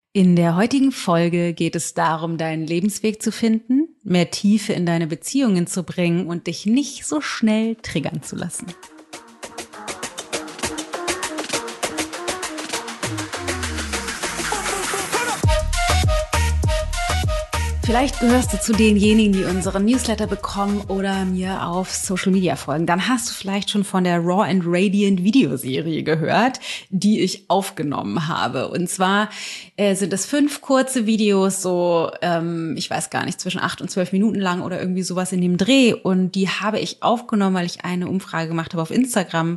In der heutigen Folge geht es darum, deinen Lebensweg zu finden, mehr Tiefe in deine Beziehungen zu bringen und dich nicht so schnell triggern zu lassen. Vielleicht gehörst du zu denjenigen, die unseren Newsletter bekommen oder mir auf Social Media folgen. Dann hast du vielleicht schon von der Raw and Radiant Videoserie gehört, die ich aufgenommen habe. Und zwar sind es 5 kurze Videos, so ich weiß gar nicht, zwischen 8 und 12 Minuten lang oder irgendwie sowas in dem Dreh. Und die habe ich aufgenommen, weil ich eine Umfrage gemacht habe auf Instagram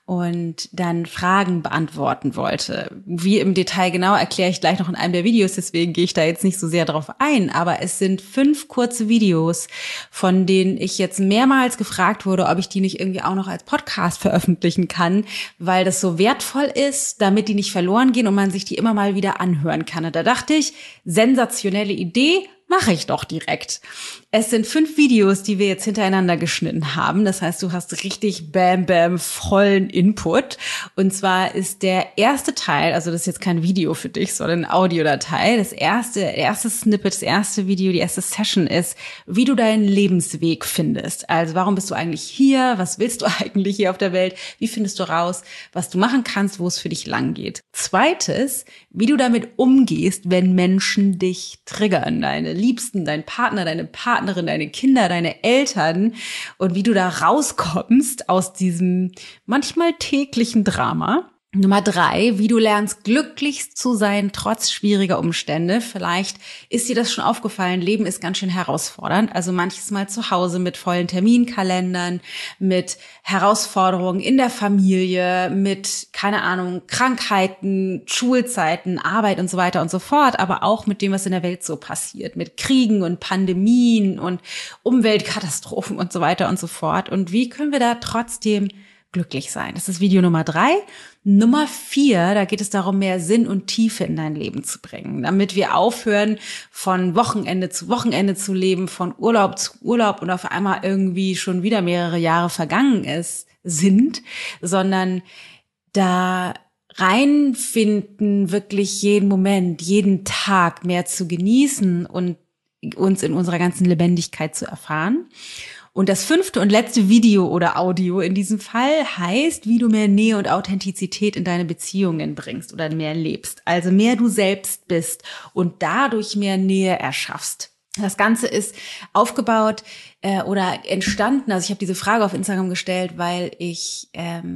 und dann Fragen beantworten wollte. Wie im Detail genau erkläre ich gleich noch in einem der Videos, deswegen gehe ich da jetzt nicht so sehr drauf ein. Aber es sind 5 kurze Videos, von denen ich jetzt mehrmals gefragt wurde, ob ich die nicht irgendwie auch noch als Podcast veröffentlichen kann, weil das so wertvoll ist, damit die nicht verloren gehen und man sich die immer mal wieder anhören kann. Und da dachte ich, sensationelle Idee, mache ich doch direkt. Es sind 5 Videos, die wir jetzt hintereinander geschnitten haben. Das heißt, du hast richtig vollen Input. Und zwar ist der erste Teil, also das ist jetzt kein Video für dich, sondern eine Audiodatei. Der erste Snippet, das erste Video, die erste Session ist, wie du deinen Lebensweg findest. Also warum bist du eigentlich hier? Was willst du eigentlich hier auf der Welt? Wie findest du raus, was du machen kannst, wo es für dich lang geht? Zweites, wie du damit umgehst, wenn Menschen dich triggern, deine Liebsten, dein Partner, deine Partnerin, deine Kinder, deine Eltern und wie du da rauskommst aus diesem manchmal täglichen Drama. Nummer 3, wie du lernst, glücklich zu sein, trotz schwieriger Umstände. Vielleicht ist dir das schon aufgefallen, Leben ist ganz schön herausfordernd. Also manches Mal zu Hause mit vollen Terminkalendern, mit Herausforderungen in der Familie, mit, keine Ahnung, Krankheiten, Schulzeiten, Arbeit und so weiter und so fort. Aber auch mit dem, was in der Welt so passiert, mit Kriegen und Pandemien und Umweltkatastrophen und so weiter und so fort. Und wie können wir da trotzdem glücklich sein? Das ist Video Nummer 3. Nummer 4, da geht es darum, mehr Sinn und Tiefe in dein Leben zu bringen, damit wir aufhören, von Wochenende zu leben, von Urlaub zu Urlaub und auf einmal irgendwie schon wieder mehrere Jahre vergangen sind, sondern da reinfinden, wirklich jeden Moment, jeden Tag mehr zu genießen und uns in unserer ganzen Lebendigkeit zu erfahren. Und das 5. und letzte Video oder Audio in diesem Fall heißt, wie du mehr Nähe und Authentizität in deine Beziehungen bringst oder mehr lebst. Also mehr du selbst bist und dadurch mehr Nähe erschaffst. Das Ganze ist aufgebaut oder entstanden. Also ich habe diese Frage auf Instagram gestellt, weil ich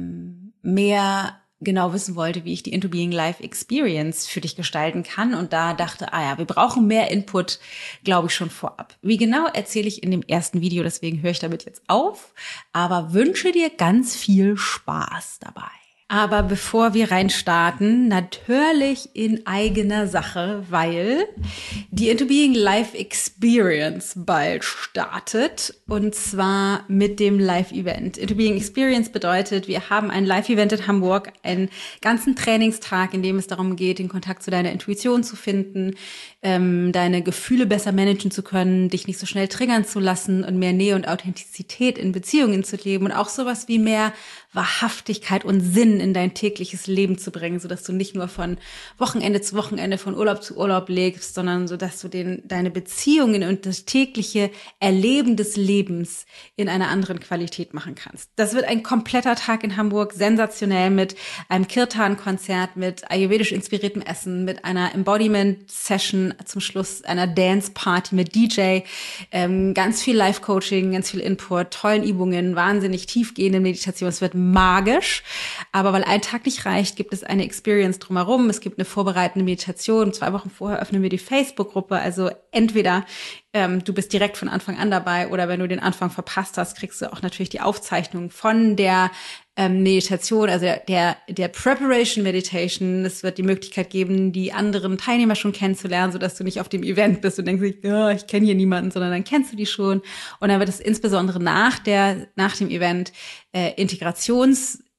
mehr genau wissen wollte, wie ich die Into Being Life Experience für dich gestalten kann. Und da dachte, wir brauchen mehr Input, glaube ich, schon vorab. Wie genau, erzähle ich in dem ersten Video, deswegen höre ich damit jetzt auf. Aber wünsche dir ganz viel Spaß dabei. Aber bevor wir reinstarten, natürlich in eigener Sache, weil die Into Being Life Experience bald startet und zwar mit dem Live-Event. Into Being Experience bedeutet, wir haben ein Live-Event in Hamburg, einen ganzen Trainingstag, in dem es darum geht, den Kontakt zu deiner Intuition zu finden, deine Gefühle besser managen zu können, dich nicht so schnell triggern zu lassen und mehr Nähe und Authentizität in Beziehungen zu leben und auch sowas wie mehr Wahrhaftigkeit und Sinn in dein tägliches Leben zu bringen, sodass du nicht nur von Wochenende zu Wochenende, von Urlaub zu Urlaub lebst, sondern so, dass du deine Beziehungen und das tägliche Erleben des Lebens in einer anderen Qualität machen kannst. Das wird ein kompletter Tag in Hamburg, sensationell mit einem Kirtan-Konzert, mit ayurvedisch inspiriertem Essen, mit einer Embodiment-Session zum Schluss, einer Dance-Party mit DJ, ganz viel Life-Coaching, ganz viel Input, tollen Übungen, wahnsinnig tiefgehende Meditation. Es wird magisch, aber weil ein Tag nicht reicht, gibt es eine Experience drumherum. Es gibt eine vorbereitende Meditation. 2 Wochen vorher öffnen wir die Facebook-Gruppe. Also entweder du bist direkt von Anfang an dabei oder wenn du den Anfang verpasst hast, kriegst du auch natürlich die Aufzeichnung von der Meditation, also der Preparation Meditation. Es wird die Möglichkeit geben, die anderen Teilnehmer schon kennenzulernen, sodass du nicht auf dem Event bist und denkst, ich kenne hier niemanden, sondern dann kennst du die schon. Und dann wird es insbesondere nach dem Event Integrations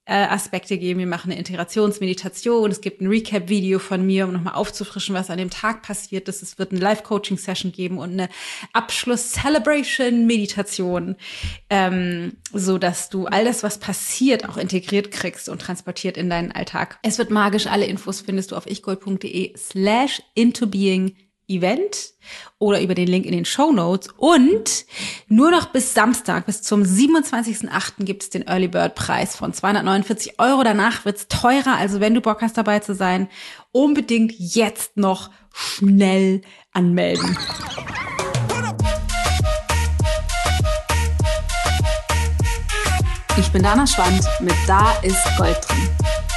Aspekte geben. Wir machen eine Integrationsmeditation. Es gibt ein Recap-Video von mir, um nochmal aufzufrischen, was an dem Tag passiert ist. Es wird eine Live-Coaching-Session geben und eine Abschluss-Celebration-Meditation, so dass du all das, was passiert, auch integriert kriegst und transportiert in deinen Alltag. Es wird magisch. Alle Infos findest du auf ichgold.de/intobeing Event oder über den Link in den Shownotes. Und nur noch bis Samstag, bis zum 27.08. gibt es den Early Bird Preis von 249 €. Danach wird's teurer. Also wenn du Bock hast, dabei zu sein, unbedingt jetzt noch schnell anmelden. Ich bin Dana Schwand mit Da ist Gold drin.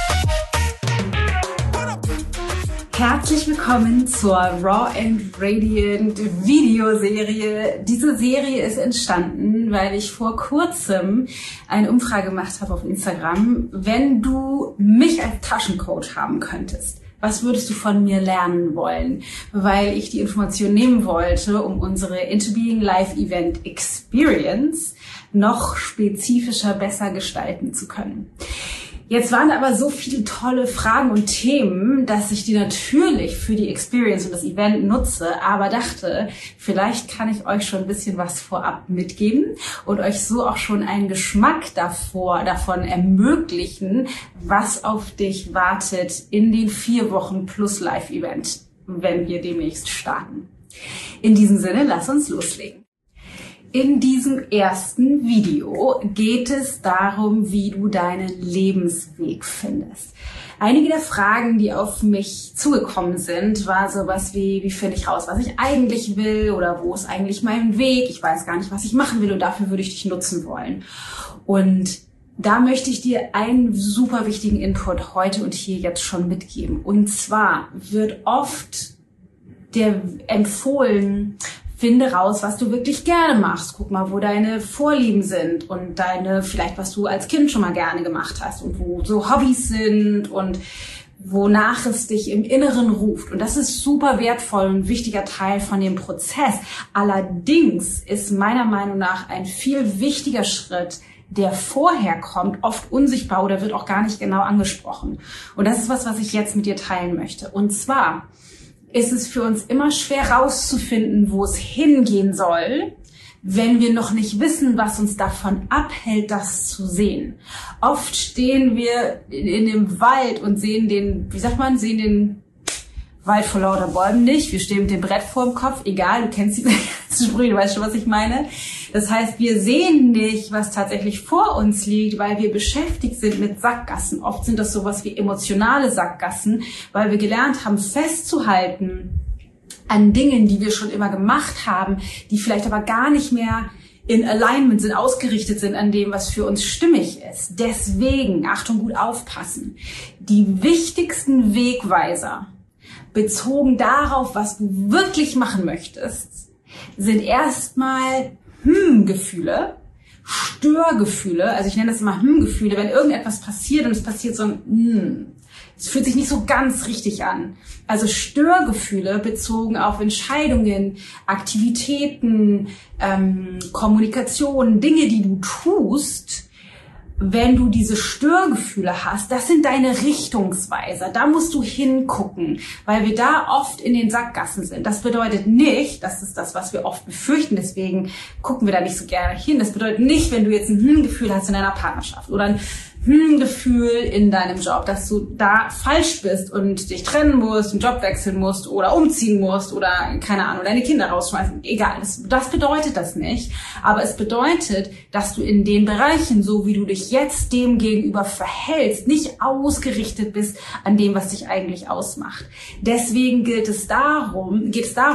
Herzlich willkommen zur Raw and Radiant Videoserie. Diese Serie ist entstanden, weil ich vor kurzem eine Umfrage gemacht habe auf Instagram. Wenn du mich als Taschencoach haben könntest, was würdest du von mir lernen wollen? Weil ich die Information nehmen wollte, um unsere Into Being Live Event Experience noch spezifischer, besser gestalten zu können. Jetzt waren aber so viele tolle Fragen und Themen, dass ich die natürlich für die Experience und das Event nutze, aber dachte, vielleicht kann ich euch schon ein bisschen was vorab mitgeben und euch so auch schon einen Geschmack davon ermöglichen, was auf dich wartet in den 4 Wochen plus Live-Event, wenn wir demnächst starten. In diesem Sinne, lass uns loslegen. In diesem ersten Video geht es darum, wie du deinen Lebensweg findest. Einige der Fragen, die auf mich zugekommen sind, war sowas wie finde ich raus, was ich eigentlich will oder wo ist eigentlich mein Weg? Ich weiß gar nicht, was ich machen will und dafür würde ich dich nutzen wollen. Und da möchte ich dir einen super wichtigen Input heute und hier jetzt schon mitgeben. Und zwar wird oft dir empfohlen, finde raus, was du wirklich gerne machst. Guck mal, wo deine Vorlieben sind und vielleicht was du als Kind schon mal gerne gemacht hast und wo so Hobbys sind und wonach es dich im Inneren ruft. Und das ist super wertvoll und ein wichtiger Teil von dem Prozess. Allerdings ist meiner Meinung nach ein viel wichtiger Schritt, der vorher kommt, oft unsichtbar oder wird auch gar nicht genau angesprochen. Und das ist was ich jetzt mit dir teilen möchte. Und zwar ist es für uns immer schwer rauszufinden, wo es hingehen soll, wenn wir noch nicht wissen, was uns davon abhält, das zu sehen. Oft stehen wir in dem Wald und sehen den Wald vor lauter Bäumen nicht. Wir stehen mit dem Brett vor dem Kopf, egal, du kennst die Sprüche, du weißt schon, was ich meine. Das heißt, wir sehen nicht, was tatsächlich vor uns liegt, weil wir beschäftigt sind mit Sackgassen. Oft sind das sowas wie emotionale Sackgassen, weil wir gelernt haben, festzuhalten an Dingen, die wir schon immer gemacht haben, die vielleicht aber gar nicht mehr in Alignment sind, ausgerichtet sind an dem, was für uns stimmig ist. Deswegen, Achtung, gut aufpassen. Die wichtigsten Wegweiser bezogen darauf, was du wirklich machen möchtest, sind erstmal Gefühle, Störgefühle, also ich nenne das immer Gefühle, wenn irgendetwas passiert und es passiert so ein es fühlt sich nicht so ganz richtig an. Also Störgefühle bezogen auf Entscheidungen, Aktivitäten, Kommunikation, Dinge, die du tust. Wenn du diese Störgefühle hast, das sind deine Richtungsweiser. Da musst du hingucken, weil wir da oft in den Sackgassen sind. Das bedeutet nicht, das ist das, was wir oft befürchten, deswegen gucken wir da nicht so gerne hin. Das bedeutet nicht, wenn du jetzt ein Gefühl hast in deiner Partnerschaft oder ein Gefühl in deinem Job, dass du da falsch bist und dich trennen musst, einen Job wechseln musst oder umziehen musst oder, keine Ahnung, deine Kinder rausschmeißen. Egal, das bedeutet das nicht. Aber es bedeutet, dass du in den Bereichen, so wie du dich jetzt dem gegenüber verhältst, nicht ausgerichtet bist an dem, was dich eigentlich ausmacht. Deswegen geht es darum,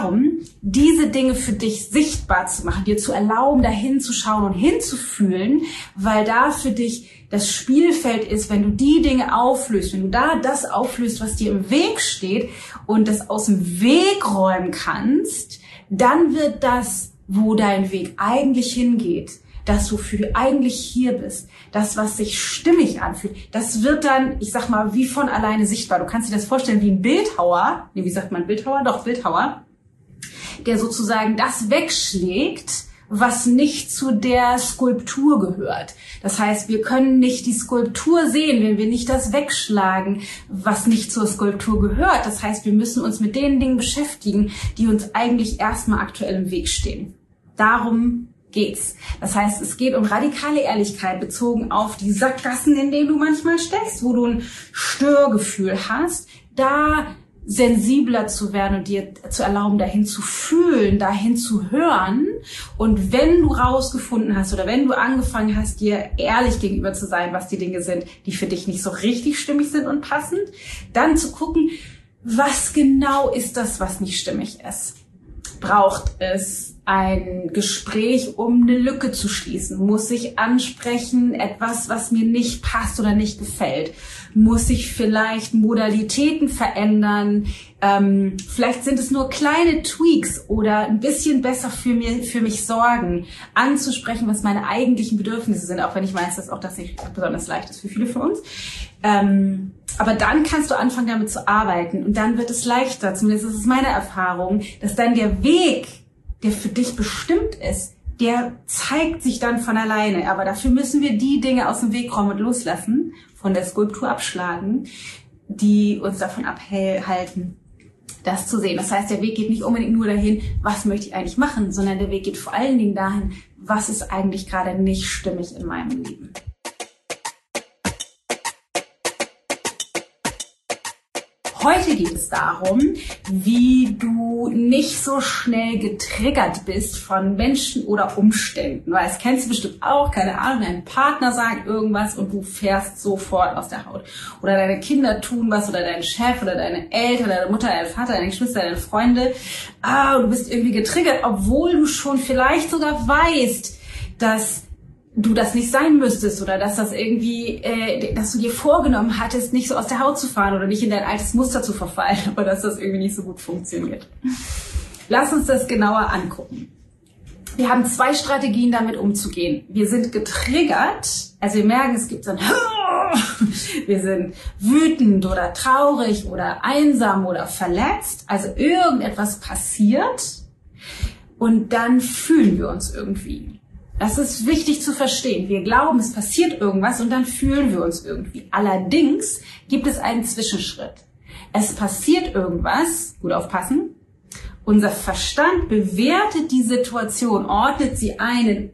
diese Dinge für dich sichtbar zu machen, dir zu erlauben, dahin zu schauen und hinzufühlen, weil da für dich das Spielfeld ist, wenn du die Dinge auflöst, wenn du da das auflöst, was dir im Weg steht und das aus dem Weg räumen kannst, dann wird das, wo dein Weg eigentlich hingeht, das, wofür du eigentlich hier bist, das, was sich stimmig anfühlt, das wird dann, ich sag mal, wie von alleine sichtbar. Du kannst dir das vorstellen wie ein Bildhauer, wie sagt man Bildhauer? Doch, Bildhauer, der sozusagen das wegschlägt, was nicht zu der Skulptur gehört. Das heißt, wir können nicht die Skulptur sehen, wenn wir nicht das wegschlagen, was nicht zur Skulptur gehört. Das heißt, wir müssen uns mit den Dingen beschäftigen, die uns eigentlich erstmal aktuell im Weg stehen. Darum geht's. Das heißt, es geht um radikale Ehrlichkeit bezogen auf die Sackgassen, in denen du manchmal steckst, wo du ein Störgefühl hast, da sensibler zu werden und dir zu erlauben, dahin zu fühlen, dahin zu hören. Und wenn du rausgefunden hast oder wenn du angefangen hast, dir ehrlich gegenüber zu sein, was die Dinge sind, die für dich nicht so richtig stimmig sind und passend, dann zu gucken, was genau ist das, was nicht stimmig ist. Braucht es ein Gespräch, um eine Lücke zu schließen? Muss ich ansprechen, etwas, was mir nicht passt oder nicht gefällt? Muss ich vielleicht Modalitäten verändern? Vielleicht sind es nur kleine Tweaks oder ein bisschen besser für mich sorgen, anzusprechen, was meine eigentlichen Bedürfnisse sind, auch wenn ich weiß, dass auch das nicht besonders leicht ist für viele von uns. Aber dann kannst du anfangen, damit zu arbeiten und dann wird es leichter, zumindest ist es meine Erfahrung, dass dann der Weg, der für dich bestimmt ist, der zeigt sich dann von alleine. Aber dafür müssen wir die Dinge aus dem Weg räumen und loslassen, von der Skulptur abschlagen, die uns davon abhalten, das zu sehen. Das heißt, der Weg geht nicht unbedingt nur dahin, was möchte ich eigentlich machen, sondern der Weg geht vor allen Dingen dahin, was ist eigentlich gerade nicht stimmig in meinem Leben. Heute geht es darum, wie du nicht so schnell getriggert bist von Menschen oder Umständen. Weil das kennst du bestimmt auch, keine Ahnung, dein Partner sagt irgendwas und du fährst sofort aus der Haut. Oder deine Kinder tun was oder dein Chef oder deine Eltern, deine Mutter, dein Vater, deine Geschwister, deine Freunde. Du bist irgendwie getriggert, obwohl du schon vielleicht sogar weißt, dass du das nicht sein müsstest oder dass das irgendwie, dass du dir vorgenommen hattest, nicht so aus der Haut zu fahren oder nicht in dein altes Muster zu verfallen, aber dass das irgendwie nicht so gut funktioniert. Lass uns das genauer angucken. Wir haben 2 Strategien, damit umzugehen. Wir sind getriggert, also wir merken, es gibt so ein wir sind wütend oder traurig oder einsam oder verletzt, also irgendetwas passiert und dann fühlen wir uns irgendwie. Das ist wichtig zu verstehen. Wir glauben, es passiert irgendwas und dann fühlen wir uns irgendwie. Allerdings gibt es einen Zwischenschritt. Es passiert irgendwas, gut aufpassen, unser Verstand bewertet die Situation, ordnet sie ein in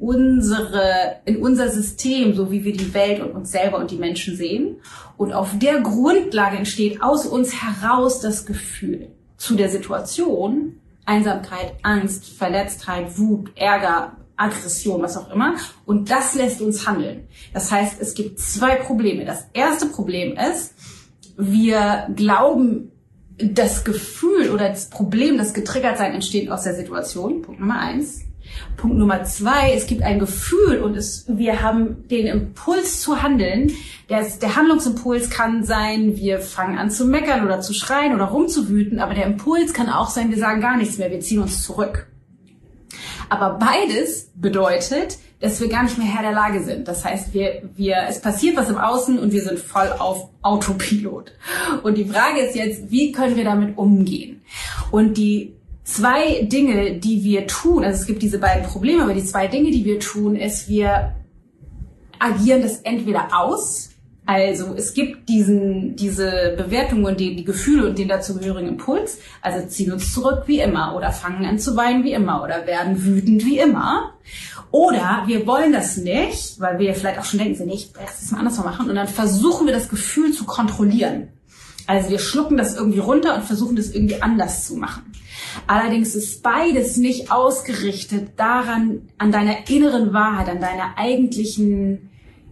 unser System, so wie wir die Welt und uns selber und die Menschen sehen. Und auf der Grundlage entsteht aus uns heraus das Gefühl zu der Situation, Einsamkeit, Angst, Verletztheit, Wut, Ärger, Aggression, was auch immer. Und das lässt uns handeln. Das heißt, es gibt 2 Probleme. Das erste Problem ist, wir glauben, das Gefühl oder das Problem, das Getriggertsein entsteht aus der Situation. Punkt Nummer 1. Punkt Nummer 2, es gibt ein Gefühl und wir haben den Impuls zu handeln. Der Handlungsimpuls kann sein, wir fangen an zu meckern oder zu schreien oder rumzuwüten, aber der Impuls kann auch sein, wir sagen gar nichts mehr, wir ziehen uns zurück. Aber beides bedeutet, dass wir gar nicht mehr Herr der Lage sind. Das heißt, es passiert was im Außen und wir sind voll auf Autopilot. Und die Frage ist jetzt, wie können wir damit umgehen? Und die 2 Dinge, die wir tun, also es gibt diese beiden Probleme, aber die 2 Dinge, die wir tun, ist, wir agieren das entweder aus. Also es gibt diese Bewertung und die Gefühle und den dazugehörigen Impuls, also ziehen uns zurück wie immer oder fangen an zu weinen wie immer oder werden wütend wie immer. Oder wir wollen das nicht, weil wir vielleicht auch schon denken, ich werde das mal anders machen und dann versuchen wir das Gefühl zu kontrollieren. Also wir schlucken das irgendwie runter und versuchen das irgendwie anders zu machen. Allerdings ist beides nicht ausgerichtet daran, an deiner inneren Wahrheit, an deiner eigentlichen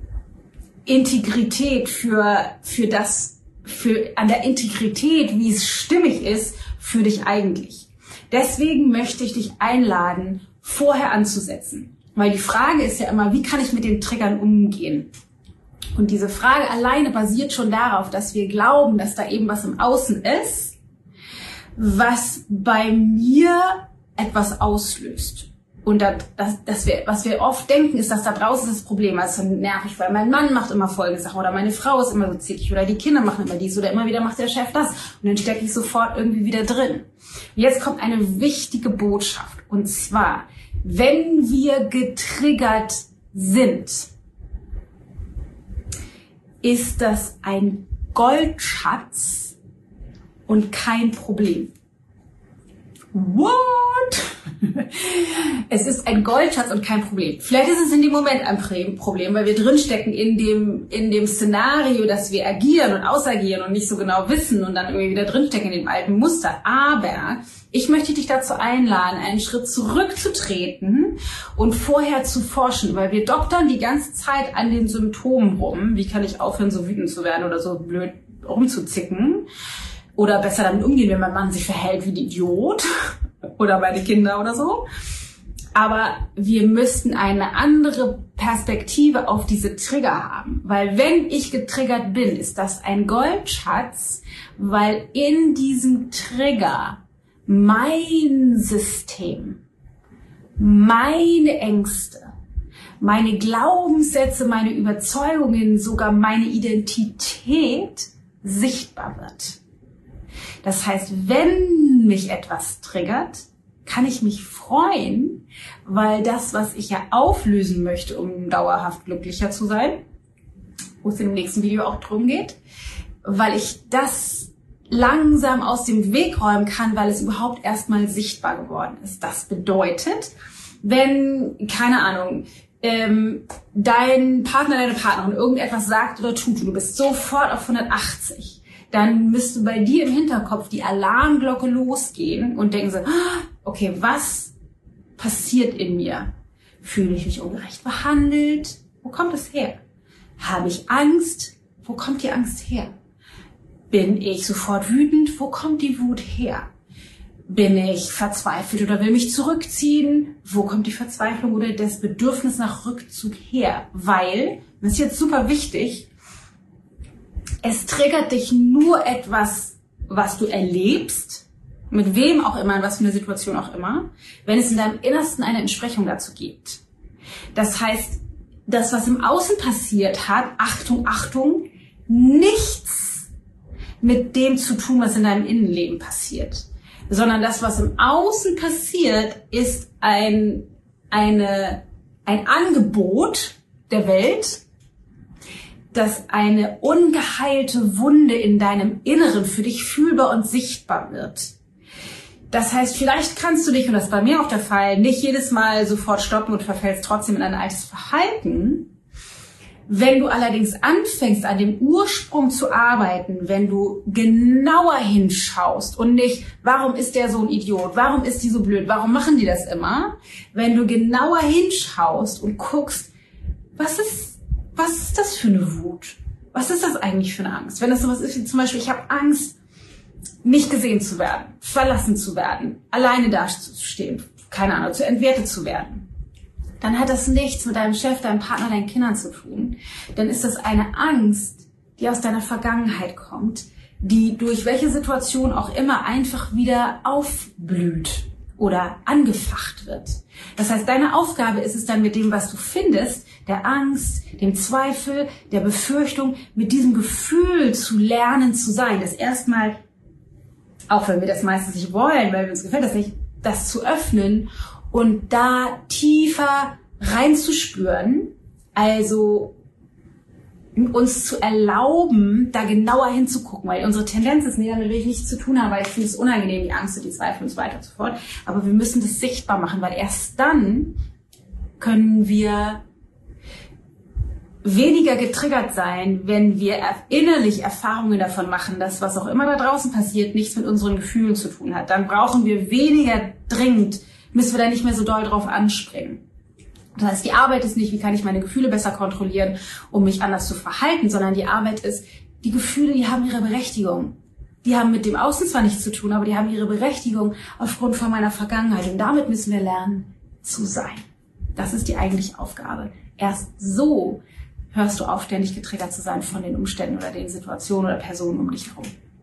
Integrität an der Integrität, wie es stimmig ist für dich eigentlich. Deswegen möchte ich dich einladen, vorher anzusetzen. Weil die Frage ist ja immer, wie kann ich mit den Triggern umgehen? Und diese Frage alleine basiert schon darauf, dass wir glauben, dass da eben was im Außen ist, was bei mir etwas auslöst. Und was wir oft denken, ist, dass da draußen das Problem ist. Das ist nervig, weil mein Mann macht immer folgende Sachen oder meine Frau ist immer so zickig oder die Kinder machen immer dies oder immer wieder macht der Chef das. Und dann stecke ich sofort irgendwie wieder drin. Jetzt kommt eine wichtige Botschaft. Und zwar, Wenn wir getriggert sind, ist das ein Goldschatz und kein Problem. What? Es ist ein Goldschatz und kein Problem. Vielleicht ist es in dem Moment ein Problem, weil wir drinstecken in dem Szenario, dass wir agieren und ausagieren und nicht so genau wissen und dann irgendwie wieder drinstecken in dem alten Muster. Aber ich möchte dich dazu einladen, einen Schritt zurückzutreten und vorher zu forschen, weil wir doktern die ganze Zeit an den Symptomen rum. Wie kann ich aufhören, so wütend zu werden oder so blöd rumzuzicken? Oder besser damit umgehen, wenn mein Mann sich verhält wie ein Idiot oder meine Kinder oder so. Aber wir müssten eine andere Perspektive auf diese Trigger haben. Weil wenn ich getriggert bin, ist das ein Goldschatz, weil in diesem Trigger mein System, meine Ängste, meine Glaubenssätze, meine Überzeugungen, sogar meine Identität sichtbar wird. Das heißt, wenn mich etwas triggert, kann ich mich freuen, weil das, was ich ja auflösen möchte, um dauerhaft glücklicher zu sein, wo es im nächsten Video auch drum geht, weil ich das langsam aus dem Weg räumen kann, weil es überhaupt erstmal sichtbar geworden ist. Das bedeutet, wenn, keine Ahnung, dein Partner, deine Partnerin irgendetwas sagt oder tut und du bist sofort auf 180, dann müsste bei dir im Hinterkopf die Alarmglocke losgehen und denken so, okay, was passiert in mir? Fühle ich mich ungerecht behandelt? Wo kommt es her? Habe ich Angst? Wo kommt die Angst her? Bin ich sofort wütend? Wo kommt die Wut her? Bin ich verzweifelt oder will mich zurückziehen? Wo kommt die Verzweiflung oder das Bedürfnis nach Rückzug her? Weil, das ist jetzt super wichtig, es triggert dich nur etwas, was du erlebst, mit wem auch immer, in was für eine Situation auch immer, wenn es in deinem Innersten eine Entsprechung dazu gibt. Das heißt, das, was im Außen passiert, hat, Achtung, Achtung, nichts mit dem zu tun, was in deinem Innenleben passiert. Sondern das, was im Außen passiert, ist ein Angebot der Welt, dass eine ungeheilte Wunde in deinem Inneren für dich fühlbar und sichtbar wird. Das heißt, vielleicht kannst du dich, und das ist bei mir auch der Fall, nicht jedes Mal sofort stoppen und verfällst trotzdem in ein altes Verhalten. Wenn du allerdings anfängst, an dem Ursprung zu arbeiten, wenn du genauer hinschaust und nicht, warum ist der so ein Idiot, warum ist die so blöd, warum machen die das immer? Wenn du genauer hinschaust und guckst, was ist das für eine Wut? Was ist das eigentlich für eine Angst? Wenn das sowas ist wie zum Beispiel, ich habe Angst, nicht gesehen zu werden, verlassen zu werden, alleine dazustehen, keine Ahnung, zu entwertet zu werden, dann hat das nichts mit deinem Chef, deinem Partner, deinen Kindern zu tun. Dann ist das eine Angst, die aus deiner Vergangenheit kommt, die durch welche Situation auch immer einfach wieder aufblüht oder angefacht wird. Das heißt, deine Aufgabe ist es dann mit dem, was du findest, der Angst, dem Zweifel, der Befürchtung, mit diesem Gefühl zu lernen zu sein. Das erstmal, auch wenn wir das meistens nicht wollen, weil uns gefällt das nicht, das zu öffnen und da tiefer reinzuspüren, also uns zu erlauben, da genauer hinzugucken, weil unsere Tendenz ist, nee, damit will ich nichts zu tun haben, weil ich finde es unangenehm, die Angst und die Zweifel und so weiter und so fort. Aber wir müssen das sichtbar machen, weil erst dann können wir weniger getriggert sein, wenn wir innerlich Erfahrungen davon machen, dass was auch immer da draußen passiert, nichts mit unseren Gefühlen zu tun hat. Dann brauchen wir weniger dringend, müssen wir da nicht mehr so doll drauf anspringen. Das heißt, die Arbeit ist nicht, wie kann ich meine Gefühle besser kontrollieren, um mich anders zu verhalten, sondern die Arbeit ist, die Gefühle, die haben ihre Berechtigung. Die haben mit dem Außen zwar nichts zu tun, aber die haben ihre Berechtigung aufgrund von meiner Vergangenheit. Und damit müssen wir lernen zu sein. Das ist die eigentliche Aufgabe. Erst so hörst du auf, ständig getriggert zu sein von den Umständen oder den Situationen oder Personen um dich herum.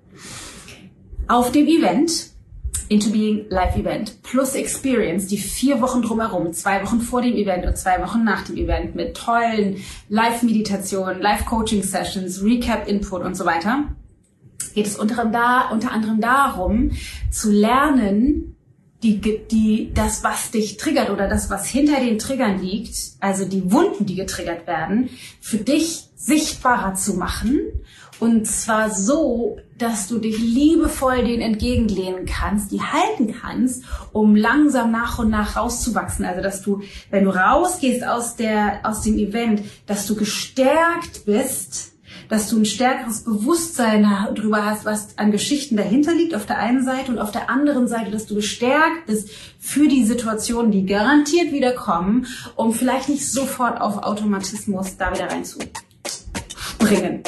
Auf dem Event, Into Being Live Event plus Experience, die 4 Wochen drumherum, 2 Wochen vor dem Event und 2 Wochen nach dem Event mit tollen Live-Meditationen, Live-Coaching-Sessions, Recap-Input und so weiter, geht es unter anderem darum, zu lernen, das, was dich triggert oder das, was hinter den Triggern liegt, also die Wunden, die getriggert werden, für dich sichtbarer zu machen. Und zwar so, dass du dich liebevoll denen entgegenlehnen kannst, die halten kannst, um langsam nach und nach rauszuwachsen. Also, dass du, wenn du rausgehst aus dem Event, dass du gestärkt bist, dass du ein stärkeres Bewusstsein darüber hast, was an Geschichten dahinter liegt auf der einen Seite und auf der anderen Seite, dass du gestärkt bist für die Situationen, die garantiert wieder kommen, um vielleicht nicht sofort auf Automatismus da wieder reinzuspringen.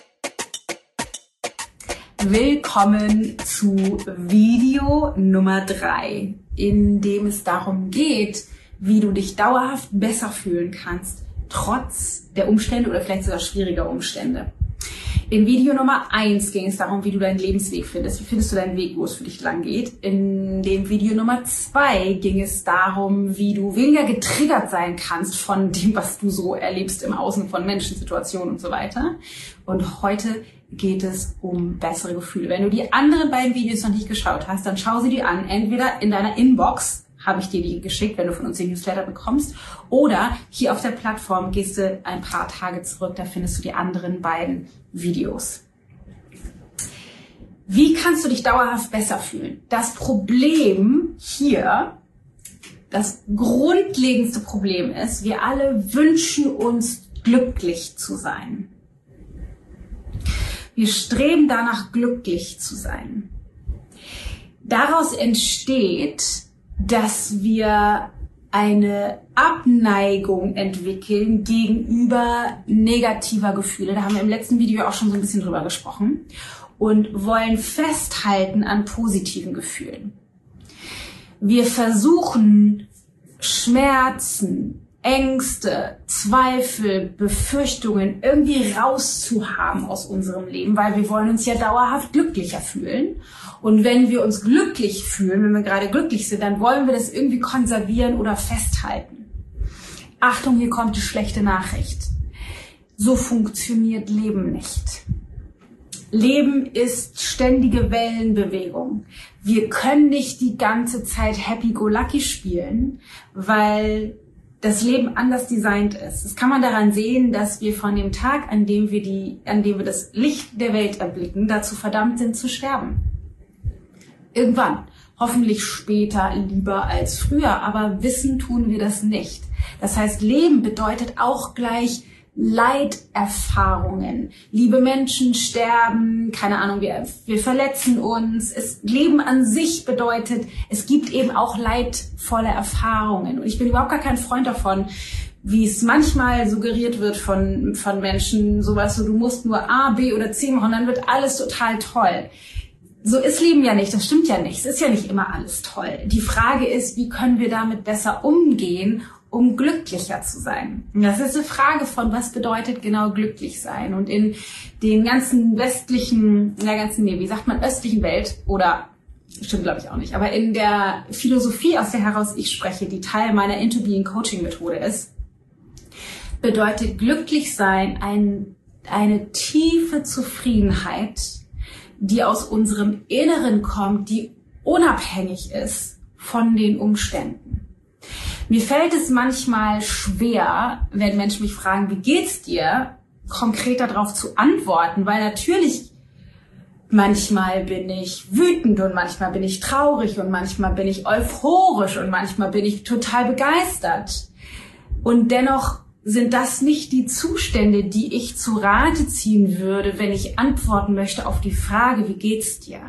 Willkommen zu Video Nummer 3, in dem es darum geht, wie du dich dauerhaft besser fühlen kannst, trotz der Umstände oder vielleicht sogar schwieriger Umstände. In Video Nummer 1 ging es darum, wie du deinen Lebensweg findest. Wie findest du deinen Weg, wo es für dich lang geht? In dem Video Nummer 2 ging es darum, wie du weniger getriggert sein kannst von dem, was du so erlebst im Außen von Menschen, Situationen und so weiter. Und heute geht es um bessere Gefühle. Wenn du die anderen beiden Videos noch nicht geschaut hast, dann schau sie dir an. Entweder in deiner Inbox habe ich dir die geschickt, wenn du von uns den Newsletter bekommst, oder hier auf der Plattform gehst du ein paar Tage zurück, da findest du die anderen beiden Videos. Wie kannst du dich dauerhaft besser fühlen? Das Problem hier, das grundlegendste Problem ist, wir alle wünschen uns glücklich zu sein. Wir streben danach, glücklich zu sein. Daraus entsteht, dass wir eine Abneigung entwickeln gegenüber negativer Gefühle. Da haben wir im letzten Video auch schon so ein bisschen drüber gesprochen. Und wollen festhalten an positiven Gefühlen. Wir versuchen, Schmerzen, Ängste, Zweifel, Befürchtungen irgendwie rauszuhaben aus unserem Leben, weil wir wollen uns ja dauerhaft glücklicher fühlen. Und wenn wir uns glücklich fühlen, wenn wir gerade glücklich sind, dann wollen wir das irgendwie konservieren oder festhalten. Achtung, hier kommt die schlechte Nachricht. So funktioniert Leben nicht. Leben ist ständige Wellenbewegung. Wir können nicht die ganze Zeit happy-go-lucky spielen, weil das Leben anders designt ist. Das kann man daran sehen, dass wir von dem Tag, an dem wir das Licht der Welt erblicken, dazu verdammt sind zu sterben. Irgendwann. Hoffentlich später, lieber als früher, aber wissen tun wir das nicht. Das heißt, Leben bedeutet auch gleich Leiterfahrungen. Liebe Menschen sterben, keine Ahnung, wir verletzen uns. Leben an sich bedeutet, es gibt eben auch leidvolle Erfahrungen. Und ich bin überhaupt gar kein Freund davon, wie es manchmal suggeriert wird von Menschen, sowas so, du musst nur A, B oder C machen, dann wird alles total toll. So ist Leben ja nicht, das stimmt ja nicht. Es ist ja nicht immer alles toll. Die Frage ist, wie können wir damit besser umgehen, um glücklicher zu sein? Und das ist eine Frage von, was bedeutet genau glücklich sein? Und in den ganzen östlichen Welt, oder, stimmt glaube ich auch nicht, aber in der Philosophie, aus der heraus ich spreche, die Teil meiner Into Being Coaching Methode ist, bedeutet glücklich sein eine tiefe Zufriedenheit, die aus unserem Inneren kommt, die unabhängig ist von den Umständen. Mir fällt es manchmal schwer, wenn Menschen mich fragen, wie geht's dir, konkret darauf zu antworten, weil natürlich manchmal bin ich wütend und manchmal bin ich traurig und manchmal bin ich euphorisch und manchmal bin ich total begeistert. Und dennoch sind das nicht die Zustände, die ich zu Rate ziehen würde, wenn ich antworten möchte auf die Frage, wie geht's dir?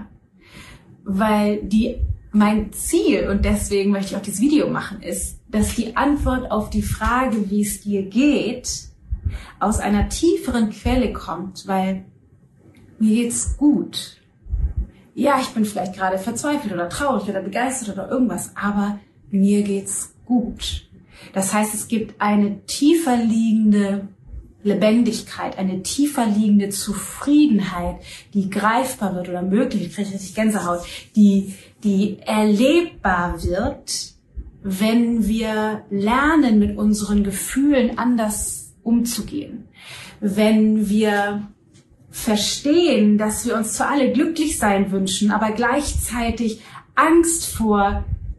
Weil mein Ziel, und deswegen möchte ich auch dieses Video machen, ist, dass die Antwort auf die Frage, wie es dir geht, aus einer tieferen Quelle kommt, weil mir geht's gut. Ja, ich bin vielleicht gerade verzweifelt oder traurig oder begeistert oder irgendwas, aber mir geht's gut. Das heißt, es gibt eine tiefer liegende Lebendigkeit, eine tiefer liegende Zufriedenheit, die greifbar wird oder möglich, ich kriege richtig Gänsehaut, die erlebbar wird, wenn wir lernen, mit unseren Gefühlen anders umzugehen. Wenn wir verstehen, dass wir uns zwar alle glücklich sein wünschen, aber gleichzeitig Angst vor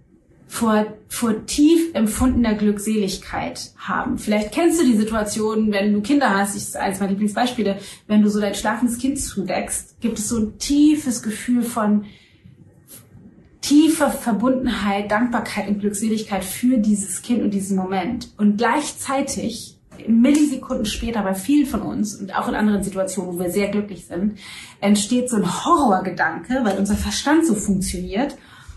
vor tief empfundener Glückseligkeit haben. Vielleicht kennst du die Situation, wenn du Kinder hast, das ist eines meiner Lieblingsbeispiele, wenn du so dein schlafendes Kind zudeckst, gibt es so ein tiefes Gefühl von tiefer Verbundenheit, Dankbarkeit und Glückseligkeit für dieses Kind und diesen Moment. Und gleichzeitig, Millisekunden später bei vielen von uns und auch in anderen Situationen, wo wir sehr glücklich sind, entsteht so ein Horrorgedanke, weil unser Verstand so funktioniert.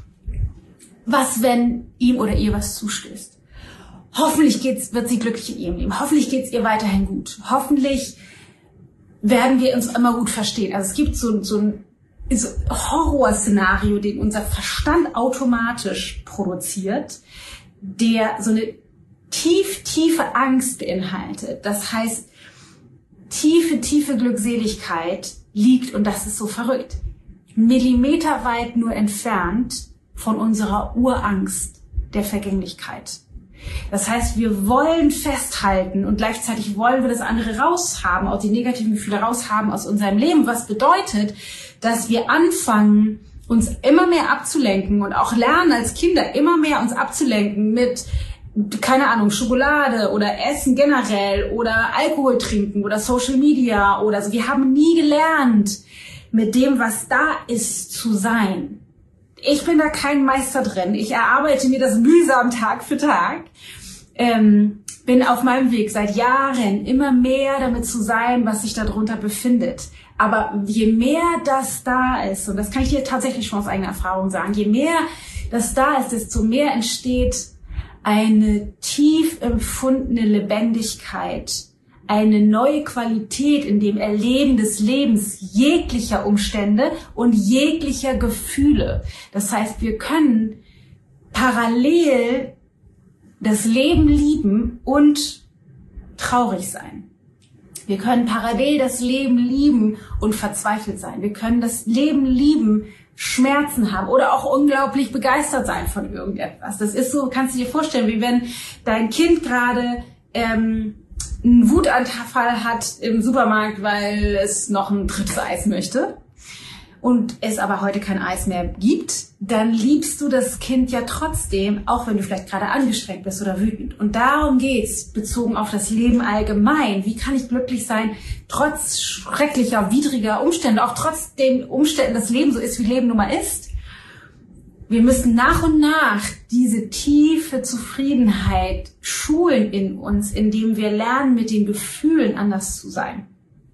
Was, wenn ihm oder ihr was zustößt? Hoffentlich wird sie glücklich in ihrem Leben. Hoffentlich geht's ihr weiterhin gut. Hoffentlich werden wir uns immer gut verstehen. Also es gibt so ein Horrorszenario, den unser Verstand automatisch produziert, der so eine tiefe Angst beinhaltet. Das heißt, tiefe Glückseligkeit liegt, und das ist so verrückt, millimeterweit nur entfernt von unserer Urangst der Vergänglichkeit. Das heißt, wir wollen festhalten und gleichzeitig wollen wir das andere raushaben, auch die negativen Gefühle raushaben aus unserem Leben, was bedeutet, dass wir anfangen, uns immer mehr abzulenken und auch lernen als Kinder immer mehr uns abzulenken mit, keine Ahnung, Schokolade oder Essen generell oder Alkohol trinken oder Social Media oder so. Wir haben nie gelernt, mit dem, was da ist, zu sein. Ich bin da kein Meister drin. Ich erarbeite mir das mühsam Tag für Tag. Bin auf meinem Weg seit Jahren immer mehr damit zu sein, was sich darunter befindet. Aber je mehr das da ist, und das kann ich dir tatsächlich schon aus eigener Erfahrung sagen, je mehr das da ist, desto mehr entsteht eine tief empfundene Lebendigkeit, eine neue Qualität in dem Erleben des Lebens jeglicher Umstände und jeglicher Gefühle. Das heißt, wir können parallel das Leben lieben und traurig sein. Wir können parallel das Leben lieben und verzweifelt sein. Wir können das Leben lieben, Schmerzen haben oder auch unglaublich begeistert sein von irgendetwas. Das ist so, kannst du dir vorstellen, wie wenn dein Kind gerade einen Wutanfall hat im Supermarkt, weil es noch ein drittes Eis möchte und es aber heute kein Eis mehr gibt, dann liebst du das Kind ja trotzdem, auch wenn du vielleicht gerade angestrengt bist oder wütend. Und darum geht's, bezogen auf das Leben allgemein. Wie kann ich glücklich sein, trotz schrecklicher, widriger Umstände, auch trotz den Umständen, das Leben so ist, wie Leben nun mal ist? Wir müssen nach und nach diese tiefe Zufriedenheit schulen in uns, indem wir lernen, mit den Gefühlen anders zu sein.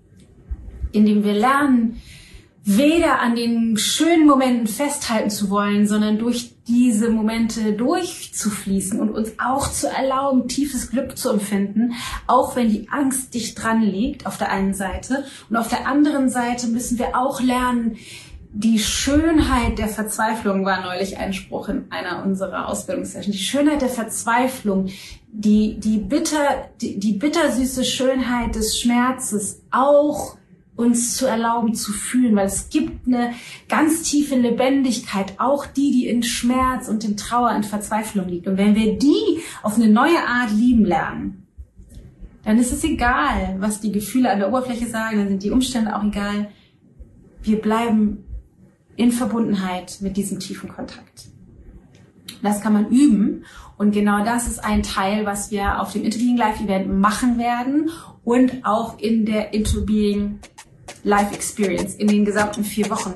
Indem wir lernen, weder an den schönen Momenten festhalten zu wollen, sondern durch diese Momente durchzufließen und uns auch zu erlauben, tiefes Glück zu empfinden, auch wenn die Angst dicht dran liegt auf der einen Seite. Und auf der anderen Seite müssen wir auch lernen, die Schönheit der Verzweiflung war neulich ein Spruch in einer unserer Ausbildungssessions. Die Schönheit der Verzweiflung, die bittersüße Schönheit des Schmerzes auch uns zu erlauben zu fühlen, weil es gibt eine ganz tiefe Lebendigkeit, auch die in Schmerz und in Trauer und Verzweiflung liegt. Und wenn wir die auf eine neue Art lieben lernen, dann ist es egal, was die Gefühle an der Oberfläche sagen, dann sind die Umstände auch egal. Wir bleiben in Verbundenheit mit diesem tiefen Kontakt. Das kann man üben und genau das ist ein Teil, was wir auf dem Into Being Live Event machen werden und auch in der Into Being Live Experience in den gesamten 4 Wochen.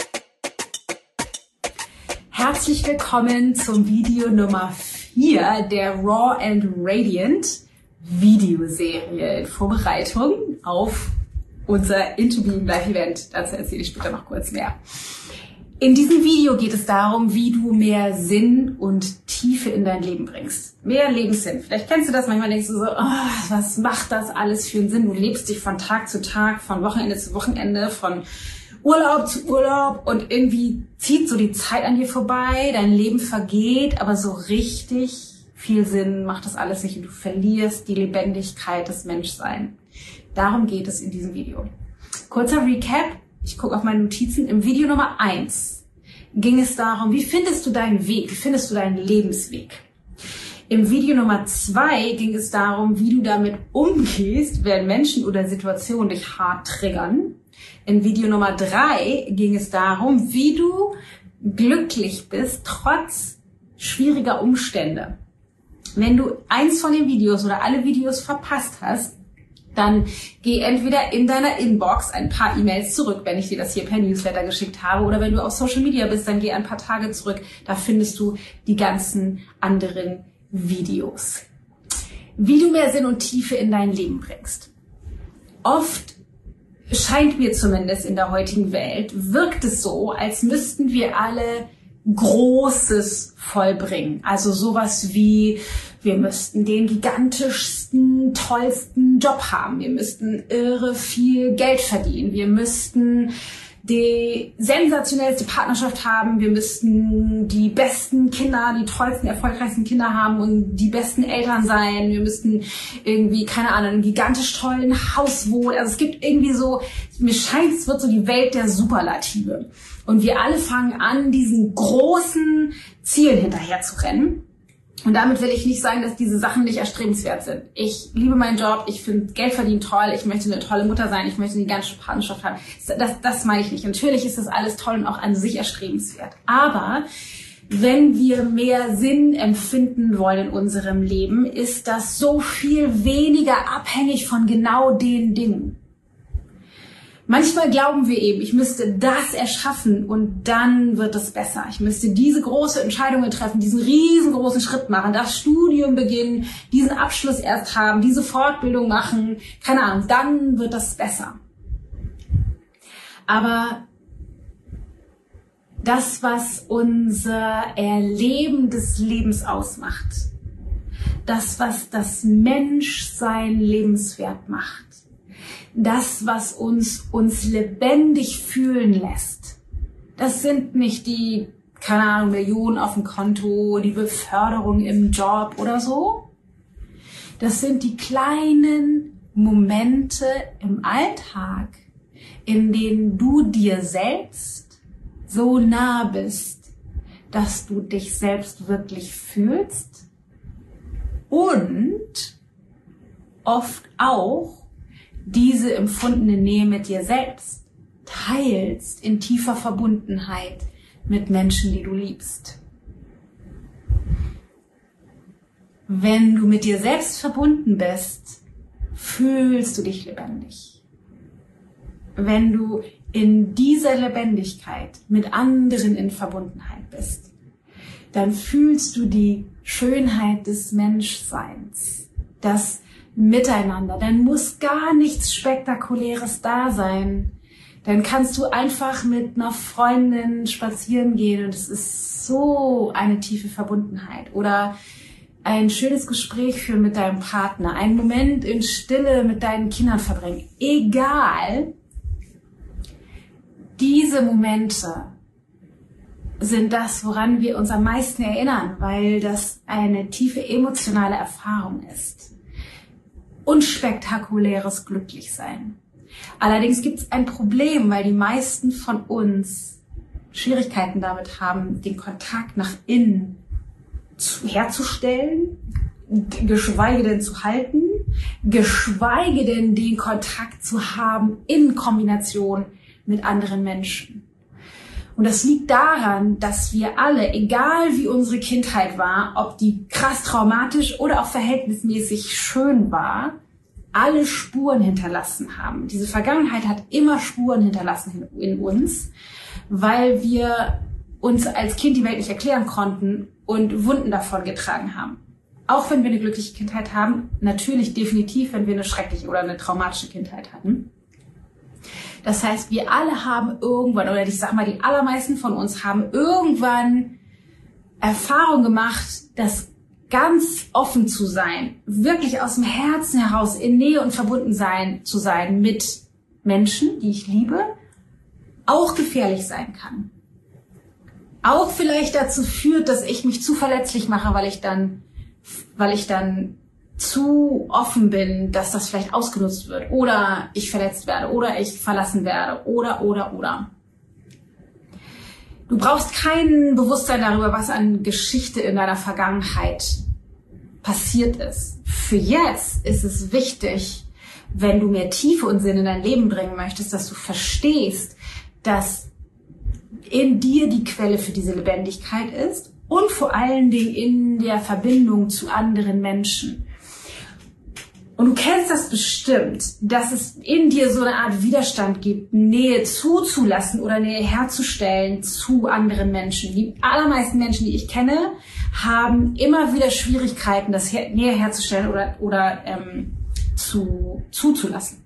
Herzlich willkommen zum Video Nummer 4 der Raw and Radiant Videoserie in Vorbereitung auf unser Into Being Live Event. Dazu erzähle ich später noch kurz mehr. In diesem Video geht es darum, wie du mehr Sinn und Tiefe in dein Leben bringst. Mehr Lebenssinn. Vielleicht kennst du das, manchmal denkst du so, oh, was macht das alles für einen Sinn? Du lebst dich von Tag zu Tag, von Wochenende zu Wochenende, von Urlaub zu Urlaub und irgendwie zieht so die Zeit an dir vorbei, dein Leben vergeht, aber so richtig viel Sinn macht das alles nicht und du verlierst die Lebendigkeit des Menschseins. Darum geht es in diesem Video. Kurzer Recap. Ich gucke auf meine Notizen. Im Video Nummer 1 ging es darum, wie findest du deinen Weg? Wie findest du deinen Lebensweg? Im Video Nummer 2 ging es darum, wie du damit umgehst, wenn Menschen oder Situationen dich hart triggern. In Video Nummer 3 ging es darum, wie du glücklich bist, trotz schwieriger Umstände. Wenn du eins von den Videos oder alle Videos verpasst hast, dann geh entweder in deiner Inbox ein paar E-Mails zurück, wenn ich dir das hier per Newsletter geschickt habe, oder wenn du auf Social Media bist, dann geh ein paar Tage zurück. Da findest du die ganzen anderen Videos. Wie du mehr Sinn und Tiefe in dein Leben bringst. Oft scheint mir zumindest in der heutigen Welt, wirkt es so, als müssten wir alle Großes vollbringen. Also sowas wie, wir müssten den gigantischsten, tollsten Job haben. Wir müssten irre viel Geld verdienen. Wir müssten die sensationellste Partnerschaft haben. Wir müssten die besten Kinder, die tollsten, erfolgreichsten Kinder haben und die besten Eltern sein. Wir müssten irgendwie, keine Ahnung, einen gigantisch tollen Haus wohnen. Also es gibt irgendwie so, mir scheint, es wird so die Welt der Superlative. Und wir alle fangen an, diesen großen Zielen hinterher zu rennen. Und damit will ich nicht sagen, dass diese Sachen nicht erstrebenswert sind. Ich liebe meinen Job, ich finde Geld verdienen toll, ich möchte eine tolle Mutter sein, ich möchte eine ganze Partnerschaft haben. Das meine ich nicht. Natürlich ist das alles toll und auch an sich erstrebenswert. Aber wenn wir mehr Sinn empfinden wollen in unserem Leben, ist das so viel weniger abhängig von genau den Dingen. Manchmal glauben wir eben, ich müsste das erschaffen und dann wird es besser. Ich müsste diese große Entscheidungen treffen, diesen riesengroßen Schritt machen, das Studium beginnen, diesen Abschluss erst haben, diese Fortbildung machen, keine Ahnung, dann wird das besser. Aber das, was unser Erleben des Lebens ausmacht, das, was das Menschsein lebenswert macht, das, was uns lebendig fühlen lässt, das sind nicht die, keine Ahnung, Millionen auf dem Konto, die Beförderung im Job oder so. Das sind die kleinen Momente im Alltag, in denen du dir selbst so nah bist, dass du dich selbst wirklich fühlst und oft auch diese empfundene Nähe mit dir selbst teilst in tiefer Verbundenheit mit Menschen, die du liebst. Wenn du mit dir selbst verbunden bist, fühlst du dich lebendig. Wenn du in dieser Lebendigkeit mit anderen in Verbundenheit bist, dann fühlst du die Schönheit des Menschseins, das Miteinander. Dann muss gar nichts Spektakuläres da sein. Dann kannst du einfach mit einer Freundin spazieren gehen und es ist so eine tiefe Verbundenheit. Oder ein schönes Gespräch führen mit deinem Partner, einen Moment in Stille mit deinen Kindern verbringen. Egal, diese Momente sind das, woran wir uns am meisten erinnern, weil das eine tiefe emotionale Erfahrung ist. Unspektakuläres Glücklichsein. Allerdings gibt es ein Problem, weil die meisten von uns Schwierigkeiten damit haben, den Kontakt nach innen herzustellen, geschweige denn zu halten, geschweige denn den Kontakt zu haben in Kombination mit anderen Menschen. Und das liegt daran, dass wir alle, egal wie unsere Kindheit war, ob die krass traumatisch oder auch verhältnismäßig schön war, alle Spuren hinterlassen haben. Diese Vergangenheit hat immer Spuren hinterlassen in uns, weil wir uns als Kind die Welt nicht erklären konnten und Wunden davon getragen haben. Auch wenn wir eine glückliche Kindheit haben, natürlich definitiv, wenn wir eine schreckliche oder eine traumatische Kindheit hatten. Das heißt, wir alle haben irgendwann, oder ich sag mal, die allermeisten von uns haben irgendwann Erfahrung gemacht, dass ganz offen zu sein, wirklich aus dem Herzen heraus in Nähe und verbunden zu sein mit Menschen, die ich liebe, auch gefährlich sein kann. Auch vielleicht dazu führt, dass ich mich zu verletzlich mache, weil ich dann zu offen bin, dass das vielleicht ausgenutzt wird oder ich verletzt werde oder ich verlassen werde oder. Du brauchst kein Bewusstsein darüber, was an Geschichte in deiner Vergangenheit passiert ist. Für jetzt ist es wichtig, wenn du mehr Tiefe und Sinn in dein Leben bringen möchtest, dass du verstehst, dass in dir die Quelle für diese Lebendigkeit ist und vor allen Dingen in der Verbindung zu anderen Menschen. Und du kennst das bestimmt, dass es in dir so eine Art Widerstand gibt, Nähe zuzulassen oder Nähe herzustellen zu anderen Menschen. Die allermeisten Menschen, die ich kenne, haben immer wieder Schwierigkeiten, das Nähe herzustellen oder zuzulassen.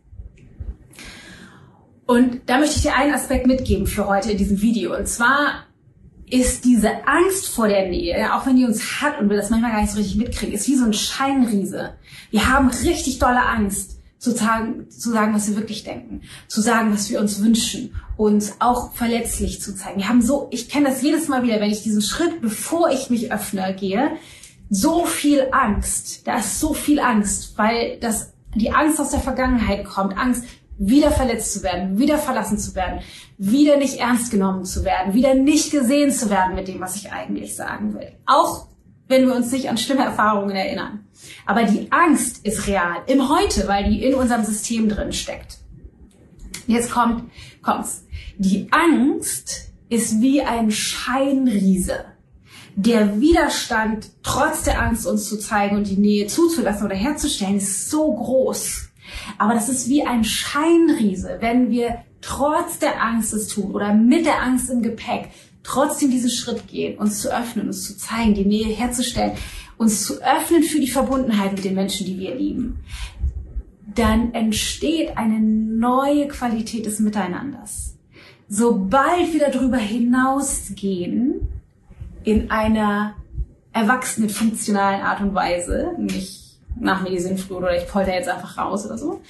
Und da möchte ich dir einen Aspekt mitgeben für heute in diesem Video. Und zwar ist diese Angst vor der Nähe, auch wenn die uns hat und wir das manchmal gar nicht so richtig mitkriegen, ist wie so ein Scheinriese. Wir haben richtig dolle Angst, zu sagen, was wir wirklich denken, zu sagen, was wir uns wünschen, uns auch verletzlich zu zeigen. Ich kenne das jedes Mal wieder, wenn ich diesen Schritt, bevor ich mich öffne, gehe, so viel Angst. Da ist so viel Angst, weil die Angst aus der Vergangenheit kommt, Angst, wieder verletzt zu werden, wieder verlassen zu werden, wieder nicht ernst genommen zu werden, wieder nicht gesehen zu werden mit dem, was ich eigentlich sagen will. Auch wenn wir uns nicht an schlimme Erfahrungen erinnern. Aber die Angst ist real im Heute, weil die in unserem System drin steckt. Jetzt kommt's. Die Angst ist wie ein Scheinriese. Der Widerstand, trotz der Angst uns zu zeigen und die Nähe zuzulassen oder herzustellen, ist so groß. Aber das ist wie ein Scheinriese, wenn wir trotz der Angst es tun oder mit der Angst im Gepäck trotzdem diesen Schritt gehen, uns zu öffnen, uns zu zeigen, die Nähe herzustellen, uns zu öffnen für die Verbundenheit mit den Menschen, die wir lieben, dann entsteht eine neue Qualität des Miteinanders. Sobald wir darüber hinausgehen, in einer erwachsenen, funktionalen Art und Weise, nicht nach mir die Sinnflut oder ich polter jetzt einfach raus oder so,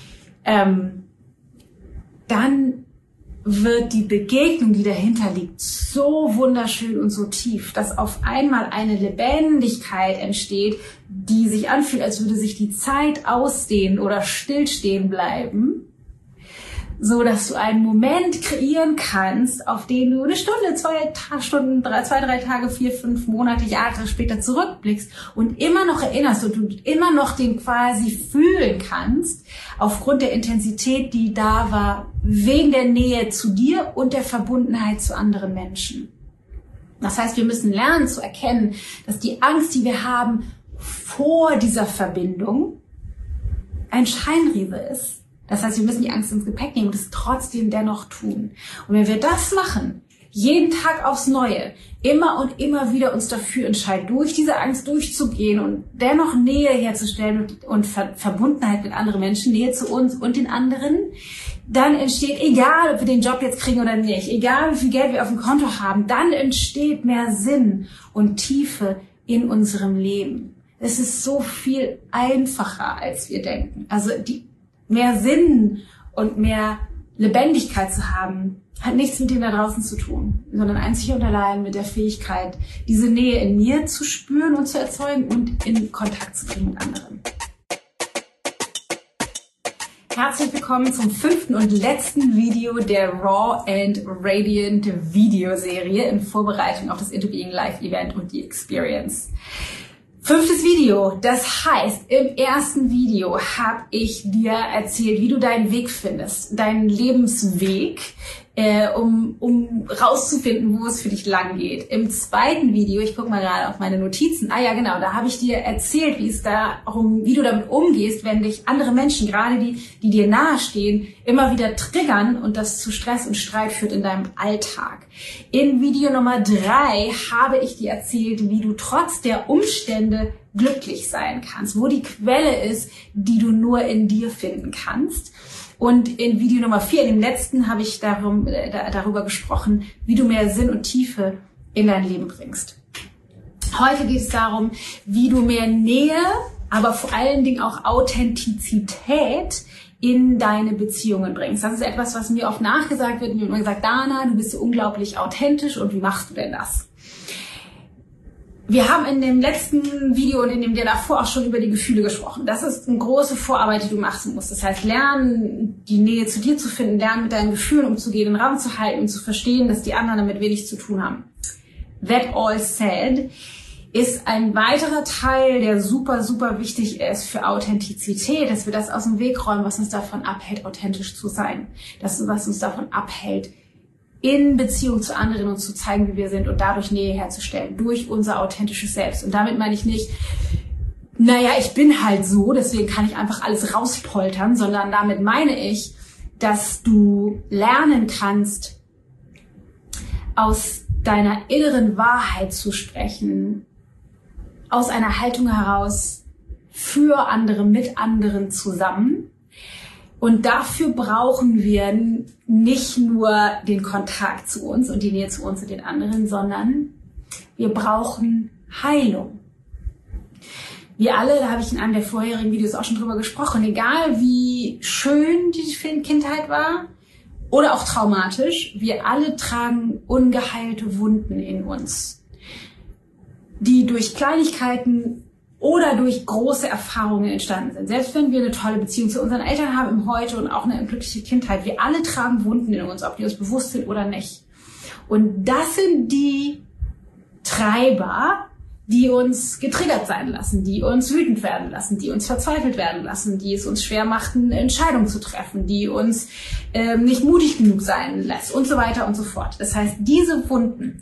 dann wird die Begegnung, die dahinter liegt, so wunderschön und so tief, dass auf einmal eine Lebendigkeit entsteht, die sich anfühlt, als würde sich die Zeit ausdehnen oder stillstehen bleiben, so dass du einen Moment kreieren kannst, auf den du eine Stunde, 2 Stunden, 3 Tage, 4, 5 Monate, Jahre später zurückblickst und immer noch erinnerst und du immer noch den quasi fühlen kannst, aufgrund der Intensität, die da war, wegen der Nähe zu dir und der Verbundenheit zu anderen Menschen. Das heißt, wir müssen lernen zu erkennen, dass die Angst, die wir haben vor dieser Verbindung, ein Scheinriese ist. Das heißt, wir müssen die Angst ins Gepäck nehmen und es trotzdem dennoch tun. Und wenn wir das machen, jeden Tag aufs Neue, immer und immer wieder uns dafür entscheiden, durch diese Angst durchzugehen und dennoch Nähe herzustellen und Verbundenheit mit anderen Menschen, Nähe zu uns und den anderen, dann entsteht, egal ob wir den Job jetzt kriegen oder nicht, egal wie viel Geld wir auf dem Konto haben, dann entsteht mehr Sinn und Tiefe in unserem Leben. Es ist so viel einfacher, als wir denken. Also mehr Sinn und mehr Lebendigkeit zu haben, hat nichts mit dem da draußen zu tun, sondern einzig und allein mit der Fähigkeit, diese Nähe in mir zu spüren und zu erzeugen und in Kontakt zu bringen mit anderen. Herzlich willkommen zum 5. und letzten Video der Raw and Radiant Videoserie in Vorbereitung auf das Into Being Live Event und die Experience. 5. Video, das heißt, im ersten Video habe ich dir erzählt, wie du deinen Weg findest, deinen Lebensweg, um rauszufinden, wo es für dich lang geht. Im zweiten Video, ich gucke mal gerade auf meine Notizen, ja genau, da habe ich dir erzählt, wie du damit umgehst, wenn dich andere Menschen, gerade die dir nahestehen, immer wieder triggern und das zu Stress und Streit führt in deinem Alltag. In Video Nummer 3 habe ich dir erzählt, wie du trotz der Umstände glücklich sein kannst, wo die Quelle ist, die du nur in dir finden kannst. Und in Video Nummer 4, in dem letzten, habe ich darüber gesprochen, wie du mehr Sinn und Tiefe in dein Leben bringst. Heute geht es darum, wie du mehr Nähe, aber vor allen Dingen auch Authentizität in deine Beziehungen bringst. Das ist etwas, was mir oft nachgesagt wird. Mir wird immer gesagt, Dana, du bist so unglaublich authentisch und wie machst du denn das? Wir haben in dem letzten Video und in dem der davor auch schon über die Gefühle gesprochen. Das ist eine große Vorarbeit, die du machen musst. Das heißt, lernen, die Nähe zu dir zu finden, lernen, mit deinen Gefühlen umzugehen, den Raum zu halten und zu verstehen, dass die anderen damit wenig zu tun haben. That all said ist ein weiterer Teil, der super, super wichtig ist für Authentizität, dass wir das aus dem Weg räumen, was uns davon abhält, authentisch zu sein. Das, was uns davon abhält, in Beziehung zu anderen uns zu zeigen, wie wir sind und dadurch Nähe herzustellen, durch unser authentisches Selbst. Und damit meine ich nicht, naja, ich bin halt so, deswegen kann ich einfach alles rauspoltern, sondern damit meine ich, dass du lernen kannst, aus deiner inneren Wahrheit zu sprechen, aus einer Haltung heraus, für andere, mit anderen zusammen. Und dafür brauchen wir nicht nur den Kontakt zu uns und die Nähe zu uns und den anderen, sondern wir brauchen Heilung. Wir alle, da habe ich in einem der vorherigen Videos auch schon drüber gesprochen, egal wie schön die Kindheit war oder auch traumatisch, wir alle tragen ungeheilte Wunden in uns, die durch Kleinigkeiten oder durch große Erfahrungen entstanden sind. Selbst wenn wir eine tolle Beziehung zu unseren Eltern haben im Heute und auch eine glückliche Kindheit, wir alle tragen Wunden in uns, ob die uns bewusst sind oder nicht. Und das sind die Treiber, die uns getriggert sein lassen, die uns wütend werden lassen, die uns verzweifelt werden lassen, die es uns schwer machten, Entscheidungen zu treffen, die uns nicht mutig genug sein lässt und so weiter und so fort. Das heißt, diese Wunden,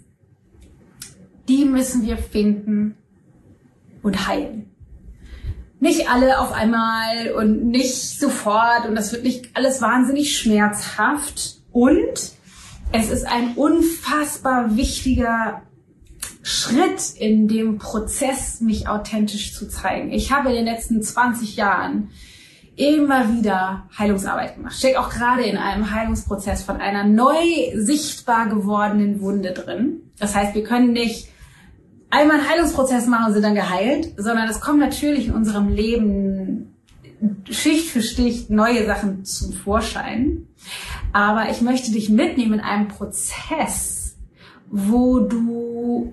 die müssen wir finden und heilen. Nicht alle auf einmal und nicht sofort und das wird nicht alles wahnsinnig schmerzhaft und es ist ein unfassbar wichtiger Schritt in dem Prozess, mich authentisch zu zeigen. Ich habe in den letzten 20 Jahren immer wieder Heilungsarbeit gemacht. Ich stecke auch gerade in einem Heilungsprozess von einer neu sichtbar gewordenen Wunde drin. Das heißt, wir können nicht einmal einen Heilungsprozess machen und sind dann geheilt, sondern es kommen natürlich in unserem Leben Schicht für Schicht neue Sachen zum Vorschein. Aber ich möchte dich mitnehmen in einem Prozess, wo du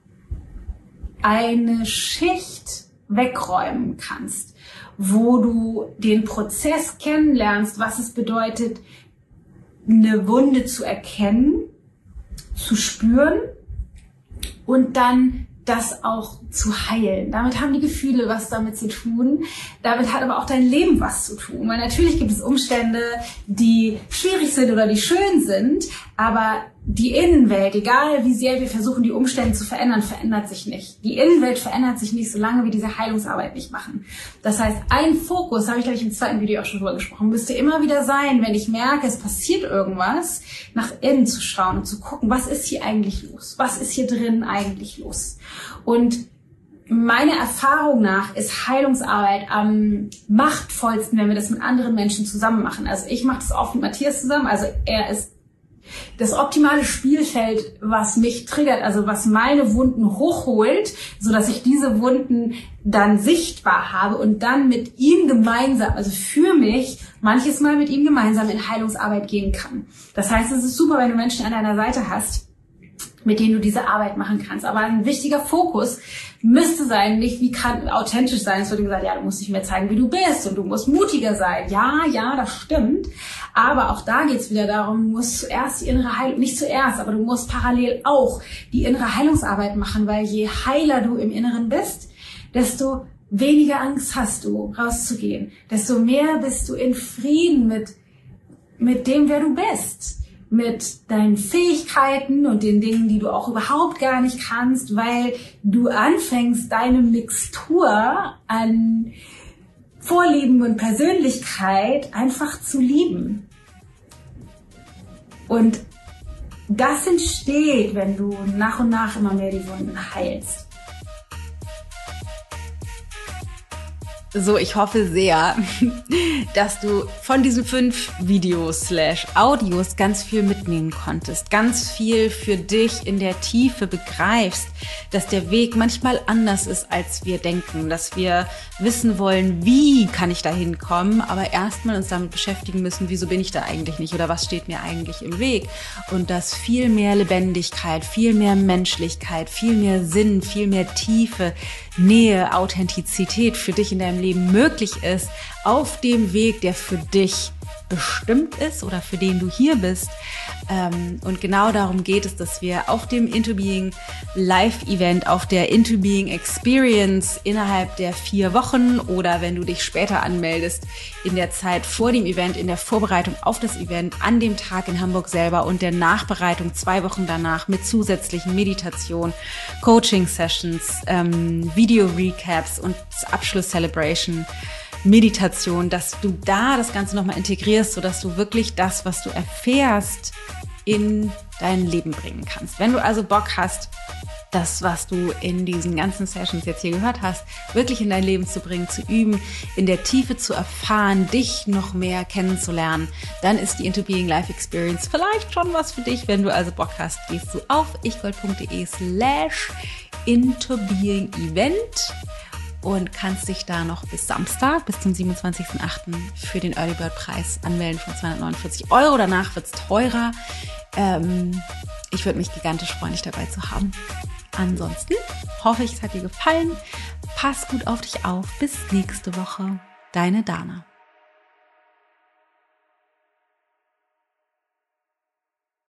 eine Schicht wegräumen kannst, wo du den Prozess kennenlernst, was es bedeutet, eine Wunde zu erkennen, zu spüren und dann das auch zu heilen. Damit haben die Gefühle was damit zu tun. Damit hat aber auch dein Leben was zu tun. Weil natürlich gibt es Umstände, die schwierig sind oder die schön sind, aber die Innenwelt, egal wie sehr wir versuchen, die Umstände zu verändern, verändert sich nicht. Die Innenwelt verändert sich nicht, solange wir diese Heilungsarbeit nicht machen. Das heißt, ein Fokus, habe ich glaube ich im zweiten Video auch schon drüber gesprochen, müsste immer wieder sein, wenn ich merke, es passiert irgendwas, nach innen zu schauen und zu gucken, was ist hier eigentlich los? Was ist hier drin eigentlich los? Und meiner Erfahrung nach ist Heilungsarbeit am machtvollsten, wenn wir das mit anderen Menschen zusammen machen. Also ich mache das oft mit Matthias zusammen, also er ist das optimale Spielfeld, was mich triggert, also was meine Wunden hochholt, so dass ich diese Wunden dann sichtbar habe und dann mit ihm gemeinsam, also für mich, manches Mal mit ihm gemeinsam in Heilungsarbeit gehen kann. Das heißt, es ist super, wenn du Menschen an deiner Seite hast, mit denen du diese Arbeit machen kannst. Aber ein wichtiger Fokus müsste sein, nicht wie kann authentisch sein. Es wird gesagt, ja, du musst nicht mehr zeigen, wie du bist und du musst mutiger sein. Ja, das stimmt. Aber auch da geht es wieder darum, du musst zuerst die innere Heilung, nicht zuerst, aber du musst parallel auch die innere Heilungsarbeit machen, weil je heiler du im Inneren bist, desto weniger Angst hast du, rauszugehen. Desto mehr bist du in Frieden mit dem, wer du bist. Mit deinen Fähigkeiten und den Dingen, die du auch überhaupt gar nicht kannst, weil du anfängst, deine Mixtur an Vorlieben und Persönlichkeit einfach zu lieben. Und das entsteht, wenn du nach und nach immer mehr die Wunden heilst. So, ich hoffe sehr, dass du von diesen 5 Videos/Audios ganz viel mitnehmen konntest, ganz viel für dich in der Tiefe begreifst, dass der Weg manchmal anders ist, als wir denken, dass wir wissen wollen, wie kann ich da hinkommen, aber erstmal uns damit beschäftigen müssen, wieso bin ich da eigentlich nicht oder was steht mir eigentlich im Weg und dass viel mehr Lebendigkeit, viel mehr Menschlichkeit, viel mehr Sinn, viel mehr Tiefe, Nähe, Authentizität für dich in deinem Leben möglich ist, auf dem Weg, der für dich bestimmt ist oder für den du hier bist. Und genau darum geht es, dass wir auf dem Into Being Live-Event, auf der Into Being Experience innerhalb der 4 Wochen oder wenn du dich später anmeldest, in der Zeit vor dem Event, in der Vorbereitung auf das Event, an dem Tag in Hamburg selber und der Nachbereitung 2 Wochen danach mit zusätzlichen Meditation, Coaching-Sessions, Video-Recaps und Abschluss-Celebration, Meditation, dass du da das Ganze nochmal integrierst, sodass du wirklich das, was du erfährst, in dein Leben bringen kannst. Wenn du also Bock hast, das, was du in diesen ganzen Sessions jetzt hier gehört hast, wirklich in dein Leben zu bringen, zu üben, in der Tiefe zu erfahren, dich noch mehr kennenzulernen, dann ist die Into Being Life Experience vielleicht schon was für dich. Wenn du also Bock hast, gehst du auf ichgold.de/intobeingevent und kannst dich da noch bis Samstag, bis zum 27.08. für den Early Bird Preis anmelden von 249 €. Danach wird's teurer. Ich würde mich gigantisch freuen, dich dabei zu haben. Ansonsten hoffe ich, es hat dir gefallen. Pass gut auf dich auf. Bis nächste Woche. Deine Dana.